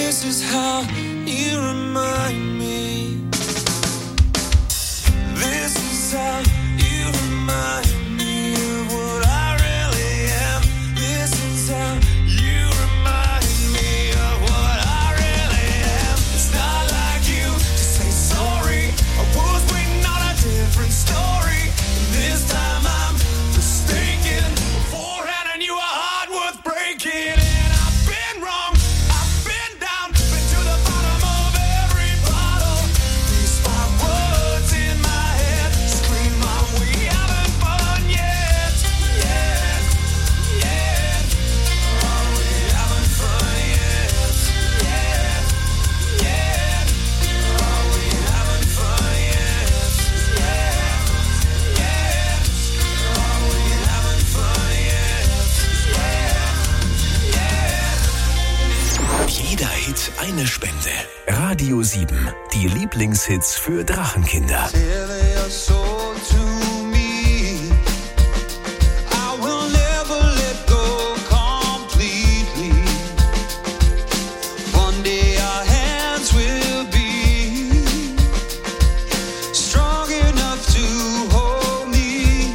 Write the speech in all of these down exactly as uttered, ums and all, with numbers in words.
This is how you remind me. This is how you remind me of what I really am. This is how you remind me of what I really am. It's not like you to say sorry. I was waiting on a different story. And this time I'm mistaken. Beforehand I knew a heart worth breaking. And I've been wrong. I've been down. Been to the bottom of every bottle. These five words in my head scream out, we haven't fun yet. Yet. Yet. Oh, we haven't fun yet. Yet. Yet. Oh, we haven't fun yet. Yet. Yet. Oh, we haven't fun yet. Yet. Yet. Jeder Hit eine Spende. Radio sieben. Die Lieblingshits für Drachenkinder. Tell your soul to me. I will never let go completely. One day our hands will be strong enough to hold me.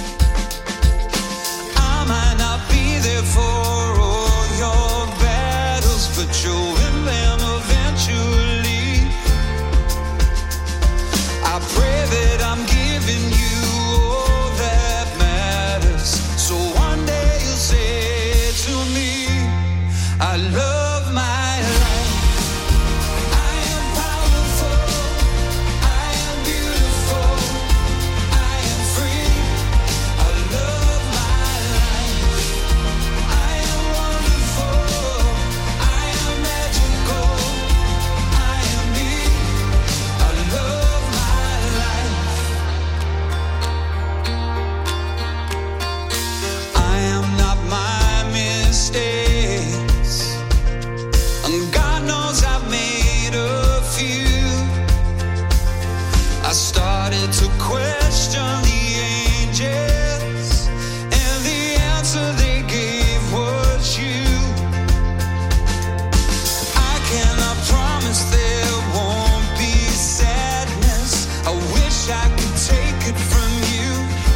I might not be there for all your battles, but you'll win them eventually. I pray that I'm giving you all that matters. So one day you'll say to me, I love my life. I am powerful. I am beautiful. I am free. I love my life. I am wonderful. I am magical. I am me. I love my life. I am not my mistakes, and God knows I've made a few. I started to question the angels, and the answer they gave was you. I cannot promise there won't be sadness. I wish I could take it from you,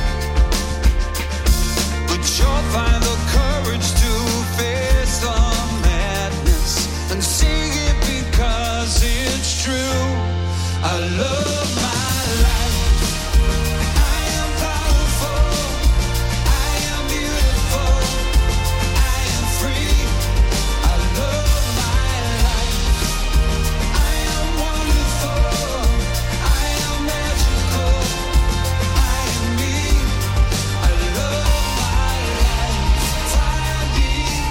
but you'll find the courage to face the madness and sing it because it's true. I love my life. I am powerful. I am beautiful. I am free. I love my life. I am wonderful. I am magical. I am me. I love my life. Finding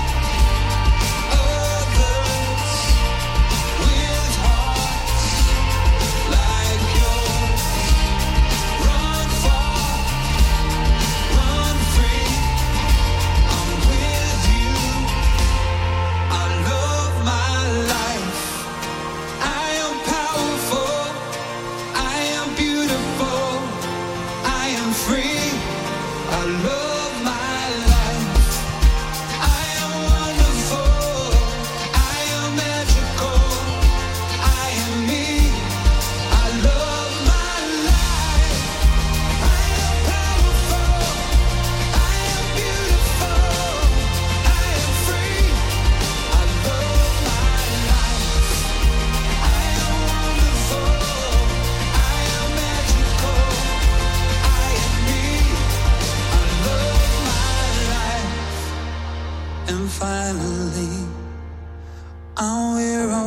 others with hearts like yours. Run far, run free. I'm with you. I love my life. I am powerful. I am beautiful. I am free. I love my life. I am wonderful. I am magical. I am me. I love my life. I am powerful. I am beautiful. I am free. I love my life. I am wonderful. I am magical. I am me. I love my life. And finally, I'm where I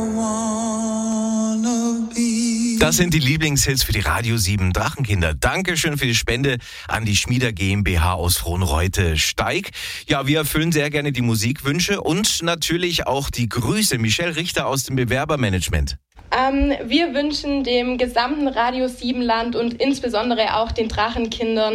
wanna be. Das sind die Lieblingshits für die Radio sieben Drachenkinder. Dankeschön für die Spende an die Schmieder GmbH aus Frohnreute-Steig. Ja, wir erfüllen sehr gerne die Musikwünsche und natürlich auch die Grüße. Michelle Richter aus dem Bewerbermanagement. Ähm, wir wünschen dem gesamten Radio sieben Land und insbesondere auch den Drachenkindern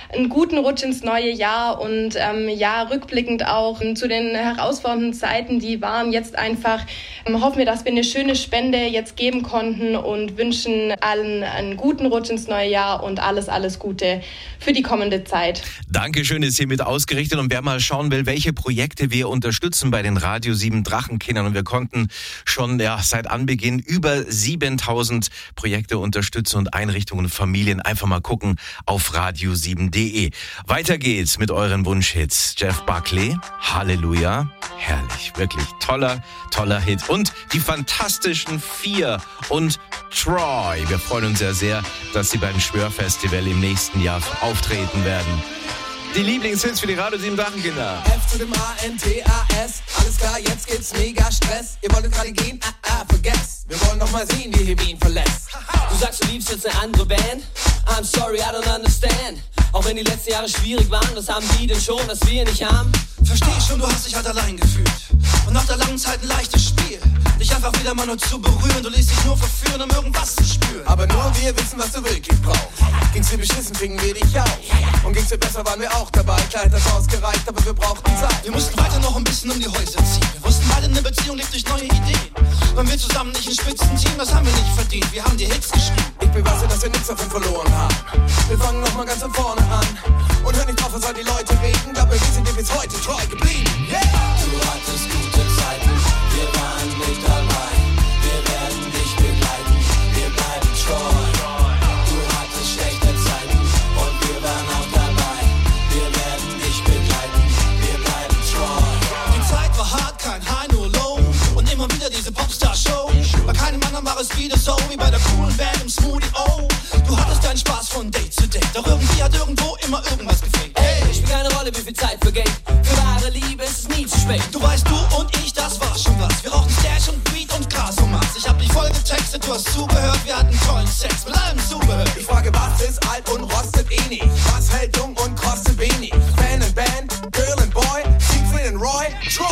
einen guten Rutsch ins neue Jahr und ähm, ja, rückblickend auch ähm, zu den herausfordernden Zeiten, die waren jetzt einfach, ähm, hoffen wir, dass wir eine schöne Spende jetzt geben konnten und wünschen allen einen guten Rutsch ins neue Jahr und alles, alles Gute für die kommende Zeit. Dankeschön, ist hiermit ausgerichtet und wer mal schauen will, welche Projekte wir unterstützen bei den Radio sieben Drachenkindern und wir konnten schon ja, seit Anbeginn über siebentausend Projekte unterstützen und Einrichtungen und Familien. Einfach mal gucken auf radio sieben punkt de. Weiter geht's mit euren Wunschhits. Jeff Buckley, Halleluja, herrlich, wirklich toller, toller Hit. Und die Fantastischen Vier und Troy. Wir freuen uns sehr, sehr, dass sie beim Schwörfestival im nächsten Jahr auftreten werden. Die Lieblingshits für die Radio sieben Drachenkinder. F zu dem A N T A S. Alles klar, jetzt gibt's mega Stress. Ihr wolltet gerade gehen? Ah, ah, vergesst. Wir wollen noch mal sehen, wie ihr ihn verlässt. Du sagst, du liebst jetzt eine andere Band. I'm sorry, I don't understand. Auch wenn die letzten Jahre schwierig waren, was haben die denn schon, was wir nicht haben? Versteh schon, du hast dich halt allein gefühlt. Und nach der langen Zeit ein leichtes Spiel. Dich einfach wieder mal nur zu berühren. Du lässt dich nur verführen, um irgendwas zu spüren. Aber nur wir wissen, was du wirklich brauchst. Ging's dir beschissen, fingen wir dich auf. Und ging's dir besser, waren wir auch dabei. Klar hat das ausgereicht, aber wir brauchten Zeit. Wir mussten weiter noch ein bisschen um die Häuser ziehen. Wir wussten beide, eine Beziehung lebt durch neue Ideen. Waren wir zusammen nicht ein Spitzenteam, das haben wir nicht verdient. Wir haben die Hits geschrieben. Ich beweise, dass wir nichts davon verloren haben. Wir fangen noch mal ganz von vorne an. Und hör nicht drauf, was all die Leute reden. Glaub mir, wir sind dir bis heute treu geblieben. Yeah! Du hattest gute Zeiten, wir waren mit dabei. Wir werden dich begleiten, wir bleiben treu. Du hattest schlechte Zeiten und wir waren auch dabei. Wir werden dich begleiten, wir bleiben treu. Die Zeit war hart, kein High, nur Low. Und immer wieder diese Popstar-Show. Bei keinem anderen war es wieder so, wie bei der coolen Band im Smoothie O. Du hattest deinen Spaß von Date zu Date. Doch irgendwie hat irgendwo immer irgendwas gefehlt. Hey, spielt keine Rolle, wie viel Zeit vergeht. Für wahre Liebe ist es nie zu spät. Du weißt, du und ich, das war schon was. Wir rauchten Stash und Weed und Gras und Maß. Ich hab dich voll getextet, du hast zugehört. Wir hatten tollen Sex mit allem Zubehör. Ich frage, was ist alt und rostet eh nicht? Was hält jung und kostet wenig? Fan and Band, Girl and Boy, Siegfried and Roy, Troy.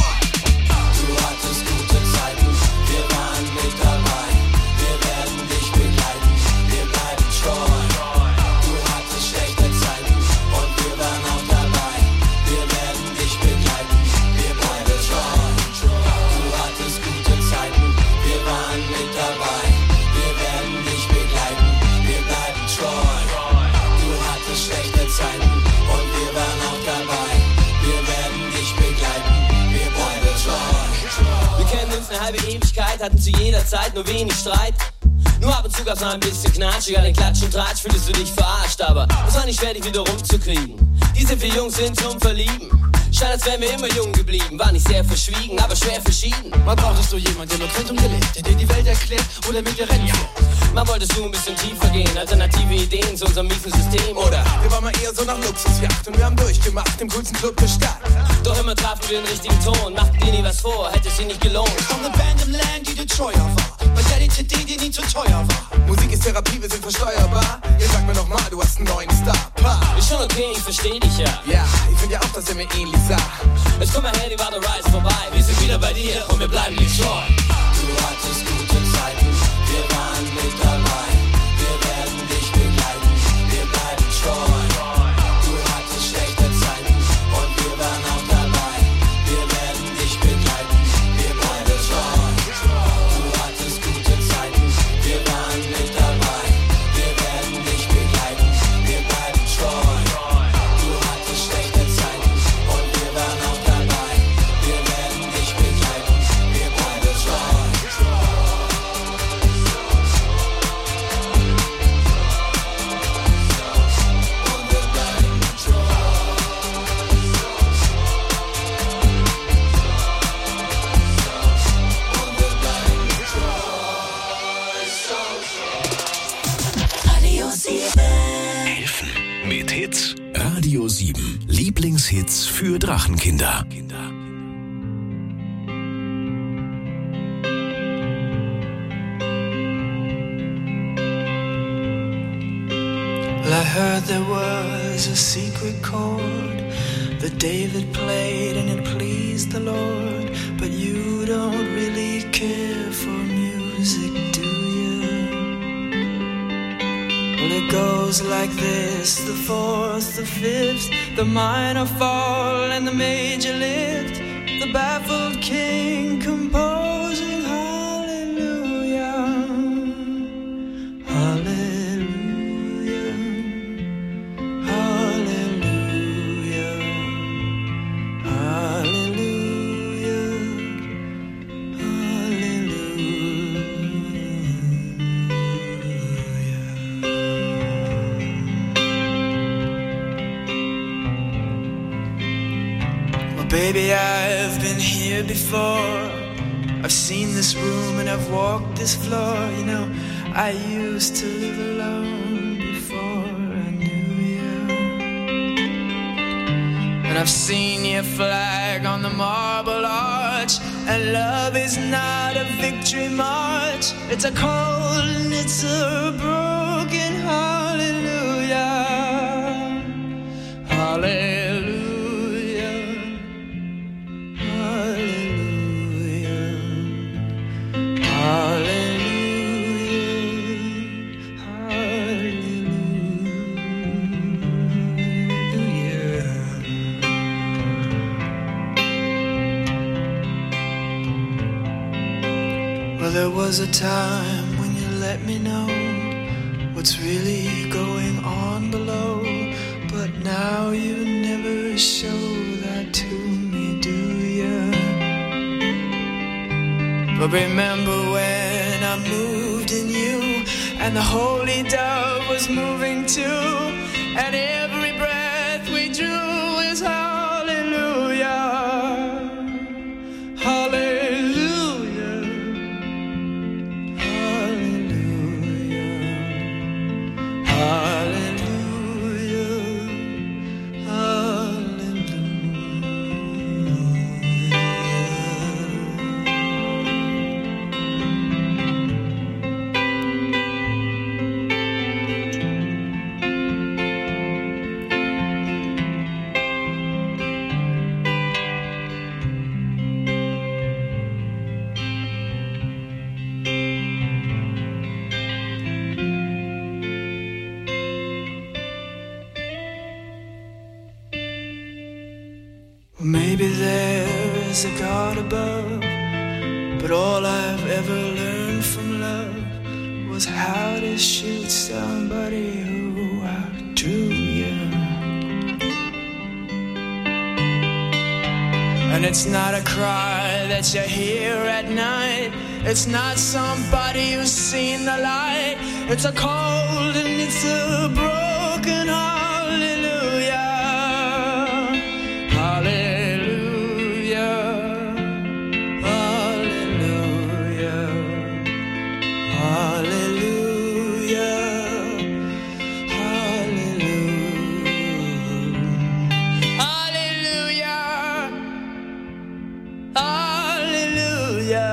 Du hattest gute Zeiten, wir waren mit dabei. Wir werden dich begleiten, wir bleiben treu. Du hattest schlechte Zeiten und wir waren auch dabei. Wir werden dich begleiten, wir bleiben treu. Du hattest gute Zeiten, wir waren mit dabei. Wir werden dich begleiten, wir bleiben treu. Du hattest schlechte Zeiten und wir waren auch dabei. Wir werden dich begleiten, wir bleiben treu. Wir kennen uns eine halbe Ewigkeit, hatten zu jeder Zeit nur wenig Streit. Nur ab und zu gab's noch ein bisschen Knatsch, egal in Klatsch und Tratsch fühlst du dich verarscht, aber es war nicht schwer, dich wieder rumzukriegen. Diese vier Jungs sind zum Verlieben. Scheint, als wären wir immer jung geblieben. War nicht sehr verschwiegen, aber schwer verschieden. Mal brauchtest du jemanden, der nur kennt und gelebt, der dir die Welt erklärt oder mit dir rennen fährt. Mal wolltest du ein bisschen tiefer gehen, alternative Ideen zu unserem miesen System. Oder wir waren mal eher so nach Luxusjacht und wir haben durchgemacht im coolsten Club der Stadt. Doch immer trafen wir den richtigen Ton, machten dir nie was vor, hätte es dir nicht gelohnt. Von der Band im Land, die dir treuer war, weil der die C D dir nie zu teuer war. Musik ist Therapie, wir sind versteuerbar. Jetzt sag mir noch mal, du hast einen neuen Star. Pa. Ist schon okay, ich versteh dich ja. Ja, ich find ja auch, dass er mir ähnlich sah. Jetzt komm mal her, die Water Rise vorbei. Wir sind wieder bei dir und wir bleiben nicht treu. Du hattest gute Zeiten, wir waren mit dabei. Wir werden dich begleiten, wir bleiben treu. Du hattest schlechte Zeiten und wir waren auch dabei. Wir werden dich begleiten, wir bleiben treu. Du hattest gute Zeiten, wir waren mit dabei. Wir werden dich begleiten, wir bleiben treu. Du hattest schlechte Zeiten und wir waren auch dabei. Wir werden dich begleiten, wir bleiben treu. Helfen mit Hits. Radio sieben. Lieblingshits für Drachenkinder. Well, I heard there was a secret chord that David played and it pleased the Lord. But you don't really care for music, do you? Well, it goes goes like this, the fourth, the fifth, the minor fall and the major lift, the baffled king composing hallelujah, hallelujah, hallelujah, hallelujah, Baby, I've been here before. I've seen this room and I've walked this floor. You know, I used to live alone before I knew you. And I've seen your flag on the marble arch. And love is not a victory march. It's a cold and it's a broken hallelujah. Hallelujah. There was a time when you let me know what's really going on below, but now you never show that to me, do you? But remember when I moved in you, and the holy dove was moving too, and every breath we drew is hallelujah, hallelujah. Maybe there is a God above, but all I've ever learned from love was how to shoot somebody who outdrew you. And it's not a cry that you hear at night. It's not somebody who's seen the light. It's a cold and it's a broken hallelujah. Hallelujah. Hallelujah. Hallelujah. Hallelujah. Hallelujah.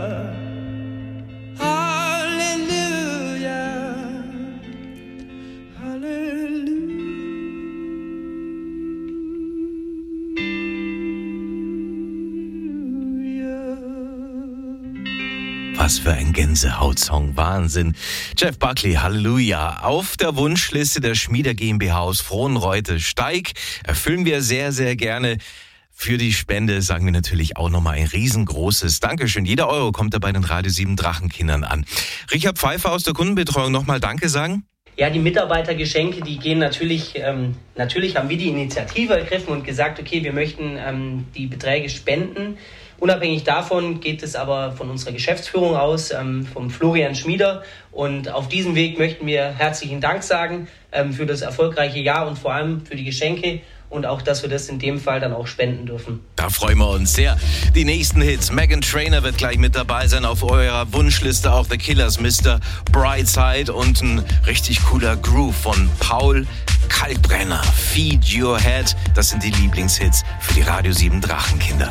Was für ein Gänsehautsong, Wahnsinn. Jeff Buckley, Halleluja. Auf der Wunschliste der Schmieder GmbH aus Frohnreute-Steig erfüllen wir sehr, sehr gerne. Für die Spende sagen wir natürlich auch nochmal ein riesengroßes Dankeschön. Jeder Euro kommt da bei den Radio sieben Drachenkindern an. Richard Pfeiffer aus der Kundenbetreuung, nochmal Danke sagen. Ja, die Mitarbeitergeschenke, die gehen natürlich, ähm, natürlich haben wir die Initiative ergriffen und gesagt, okay, wir möchten ähm, die Beträge spenden. Unabhängig davon geht es aber von unserer Geschäftsführung aus, ähm, vom Florian Schmieder. Und auf diesem Weg möchten wir herzlichen Dank sagen ähm, für das erfolgreiche Jahr und vor allem für die Geschenke und auch, dass wir das in dem Fall dann auch spenden dürfen. Da freuen wir uns sehr. Die nächsten Hits. Meghan Trainor wird gleich mit dabei sein. Auf eurer Wunschliste auch The Killers, Mister Brightside und ein richtig cooler Groove von Paul Kalkbrenner. Feed Your Head. Das sind die Lieblingshits für die Radio sieben Drachenkinder.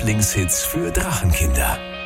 Lieblingshits für Drachenkinder.